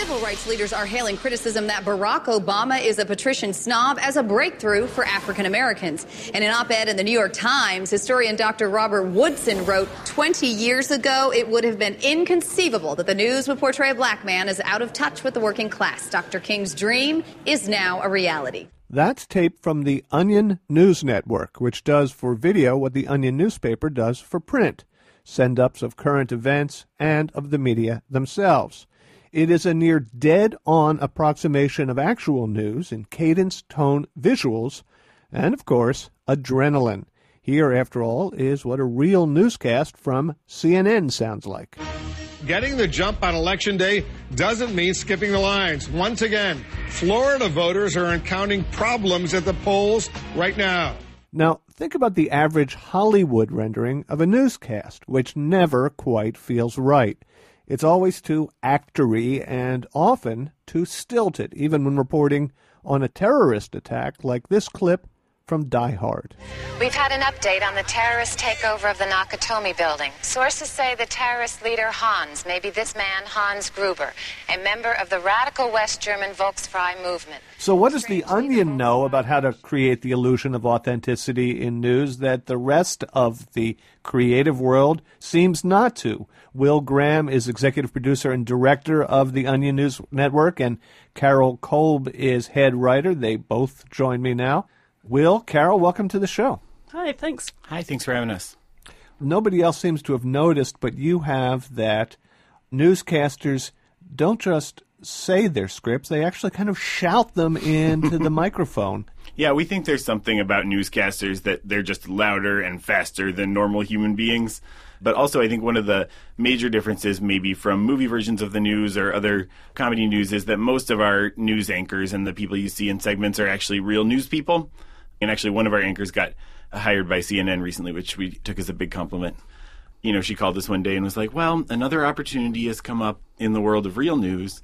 Civil rights leaders are hailing criticism that Barack Obama is a patrician snob as a breakthrough for African Americans. In an op-ed in the New York Times, historian Dr. Robert Woodson wrote, 20 years ago, it would have been inconceivable that the news would portray a black man as out of touch with the working class. Dr. King's dream is now a reality. That's tape from the Onion News Network, which does for video what the Onion newspaper does for print, send-ups of current events and of the media themselves. It is a near dead-on approximation of actual news in cadence, tone, visuals, and, of course, adrenaline. Here, after all, is what a real newscast from CNN sounds like. Getting the jump on Election Day doesn't mean skipping the lines. Once again, Florida voters are encountering problems at the polls right now. Now, think about the average Hollywood rendering of a newscast, which never quite feels right. It's always too actory and often too stilted, even when reporting on a terrorist attack like this clip from Die Hard. We've had an update on the terrorist takeover of the Nakatomi building. Sources say the terrorist leader Hans may be this man, Hans Gruber, a member of the radical West German Volksfrei movement. So what does the Onion know about how to create the illusion of authenticity in news that the rest of the creative world seems not to? Will Graham is executive producer and director of the Onion News Network, and Carol Kolb is head writer. They both join me now. Will, Carol, welcome to the show. Hi, thanks. Hi, thanks for having us. Nobody else seems to have noticed, but you have, that newscasters don't just say their scripts, they actually kind of shout them into the microphone. Yeah, we think there's something about newscasters that they're just louder and faster than normal human beings. But also, I think one of the major differences maybe from movie versions of the news or other comedy news is that most of our news anchors and the people you see in segments are actually real news people. And actually, one of our anchors got hired by CNN recently, which we took as a big compliment. You know, she called us one day and was like, well, another opportunity has come up in the world of real news.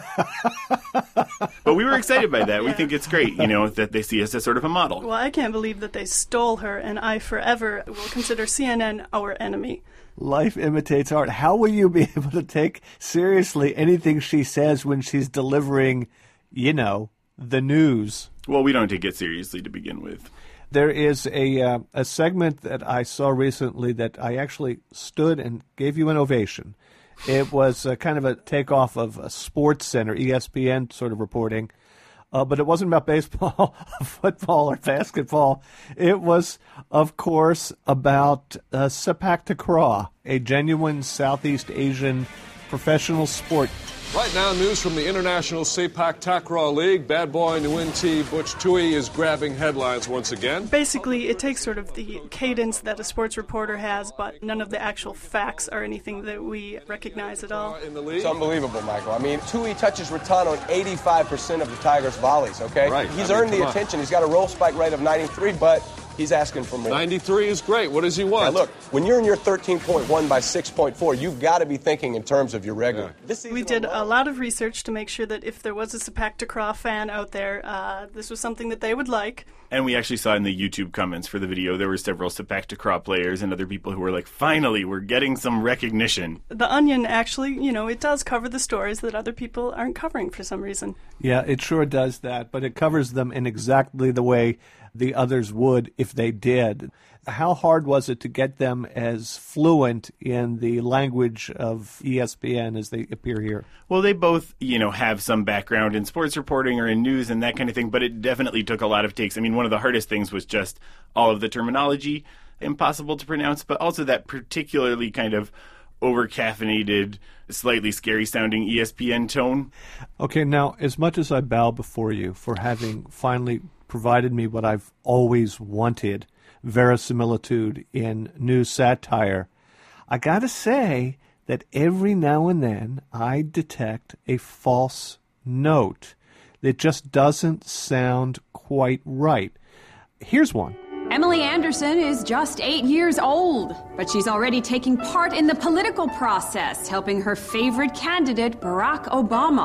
But we were excited by that. We think it's great, you know, that they see us as sort of a model. Well, I can't believe that they stole her, and I forever will consider CNN our enemy. Life imitates art. How will you be able to take seriously anything she says when she's delivering, you know, the news? Well, we don't take it seriously to begin with. There is a segment that I saw recently that I actually stood and gave you an ovation. It was kind of a takeoff of a Sports Center, ESPN sort of reporting, but it wasn't about baseball, football, or basketball. It was, of course, about Sepak Takraw, a genuine Southeast Asian professional sport. Right now, news from the International Sepak Takraw League. Bad boy Nguyen Butch Tui is grabbing headlines once again. Basically, it takes sort of the cadence that a sports reporter has, but none of the actual facts are anything that we recognize at all. It's unbelievable, Michael. I mean, Tui touches Rattan on 85% of the Tigers' volleys, okay? Right. He's earned the attention. He's got a roll spike rate of 93, but he's asking for more. 93 is great. What does he want? Now, look, when you're in your 13.1 by 6.4, you've got to be thinking in terms of your regular. Yeah. We did a lot of research to make sure that if there was a Sepak Takraw fan out there, this was something that they would like. And we actually saw in the YouTube comments for the video, there were several Sepak Takraw players and other people who were like, finally, we're getting some recognition. The Onion actually, you know, it does cover the stories that other people aren't covering for some reason. Yeah, it sure does that, but it covers them in exactly the way the others would if they did. How hard was it to get them as fluent in the language of ESPN as they appear here? Well, they both, you know, have some background in sports reporting or in news and that kind of thing, but it definitely took a lot of takes. I mean, one of the hardest things was just all of the terminology, impossible to pronounce, but also that particularly kind of over-caffeinated, slightly scary-sounding ESPN tone. Okay, now, as much as I bow before you for having finally provided me what I've always wanted, verisimilitude in news satire, I gotta say that every now and then I detect a false note that just doesn't sound quite right. Here's one. Emily Anderson is just 8 years old, but she's already taking part in the political process, helping her favorite candidate, Barack Obama.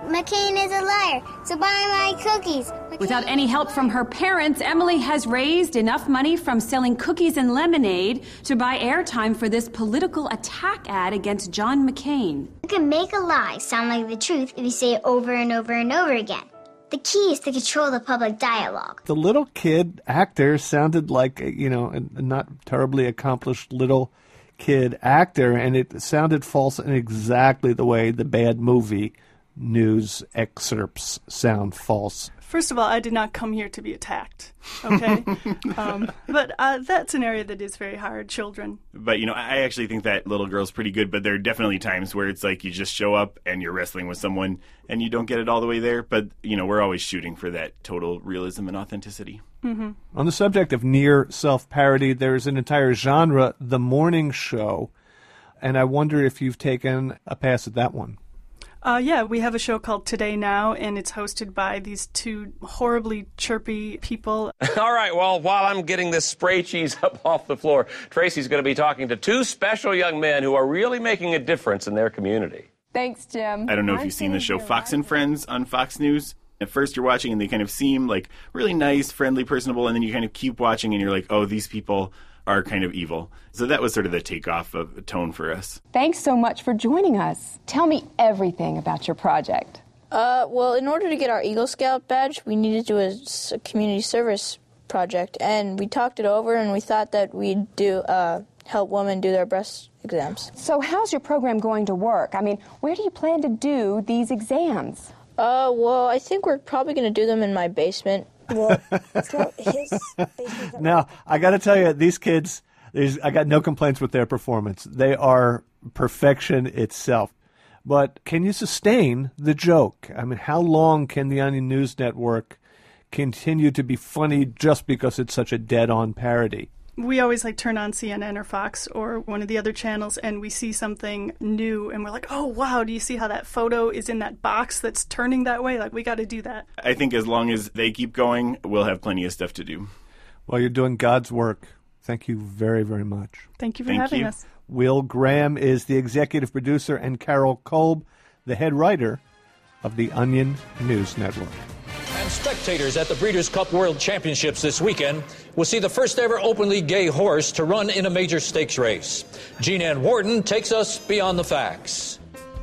McCain is a liar, so buy my cookies. Without any help from her parents, Emily has raised enough money from selling cookies and lemonade to buy airtime for this political attack ad against John McCain. You can make a lie sound like the truth if you say it over and over and over again. The key is to control the public dialogue. The little kid actor sounded like, a not terribly accomplished little kid actor, and it sounded false in exactly the way the bad movie news excerpts sound false. First of all, I did not come here to be attacked, okay? But that's an area that is very hard, children. But, I actually think that little girl's pretty good, but there are definitely times where it's like you just show up and you're wrestling with someone and you don't get it all the way there. But, we're always shooting for that total realism and authenticity. Mm-hmm. On the subject of near self-parody, there's an entire genre, the morning show, and I wonder if you've taken a pass at that one. Yeah, we have a show called Today Now, and it's hosted by these two horribly chirpy people. All right, well, while I'm getting this spray cheese up off the floor, Tracy's going to be talking to two special young men who are really making a difference in their community. Thanks, Jim. I don't know if you've seen the show Fox and Friends on Fox News. At first you're watching and they kind of seem like really nice, friendly, personable, and then you kind of keep watching and you're like, oh, these people are kind of evil. So that was sort of the takeoff of a tone for us. Thanks so much for joining us. Tell me everything about your project. Well, in order to get our Eagle Scout badge, we needed to do a community service project, and we talked it over, and we thought that we'd do help women do their breast exams. So how's your program going to work? I mean, where do you plan to do these exams? Well, I think we're probably going to do them in my basement. Well, Now, I got to tell you, these kids, I got no complaints with their performance. They are perfection itself. But can you sustain the joke? I mean, how long can the Onion News Network continue to be funny just because it's such a dead-on parody? We always turn on CNN or Fox or one of the other channels and we see something new and we're like, oh, wow, do you see how that photo is in that box that's turning that way? We got to do that. I think as long as they keep going, we'll have plenty of stuff to do. Well, you're doing God's work. Thank you very, very much. Thank you for having us. Will Graham is the executive producer and Carol Kolb, the head writer of the Onion News Network. And spectators at the Breeders' Cup World Championships this weekend will see the first ever openly gay horse to run in a major stakes race. Jean Ann Wharton takes us beyond the facts.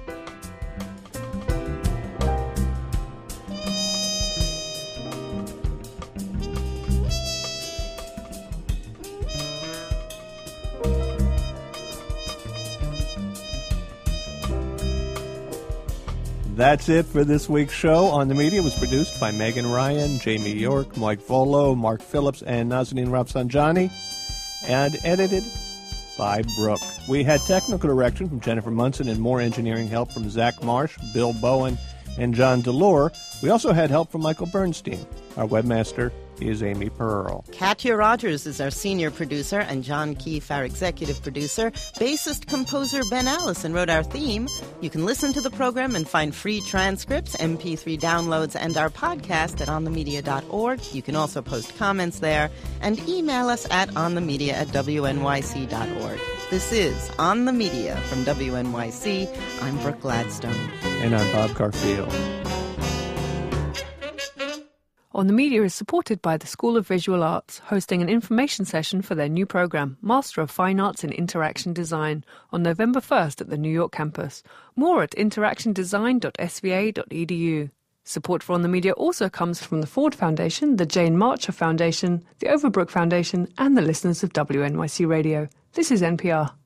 That's it for this week's show. On the Media was produced by Megan Ryan, Jamie York, Mike Volo, Mark Phillips, and Nazanin Rafsanjani, and edited by Brooke. We had technical direction from Jennifer Munson and more engineering help from Zach Marsh, Bill Bowen, and John Delore. We also had help from Michael Bernstein. Our webmaster is Amy Pearl. Katya Rogers is our senior producer, and John Keefe, our executive producer. Bassist-composer Ben Allison wrote our theme. You can listen to the program and find free transcripts, MP3 downloads, and our podcast at onthemedia.org. You can also post comments there, and email us at onthemedia@wnyc.org. This is On the Media from WNYC. I'm Brooke Gladstone. And I'm Bob Garfield. On the Media is supported by the School of Visual Arts, hosting an information session for their new program, Master of Fine Arts in Interaction Design, on November 1st at the New York campus. More at interactiondesign.sva.edu. Support for On the Media also comes from the Ford Foundation, the Jane Marcher Foundation, the Overbrook Foundation, and the listeners of WNYC Radio. This is NPR.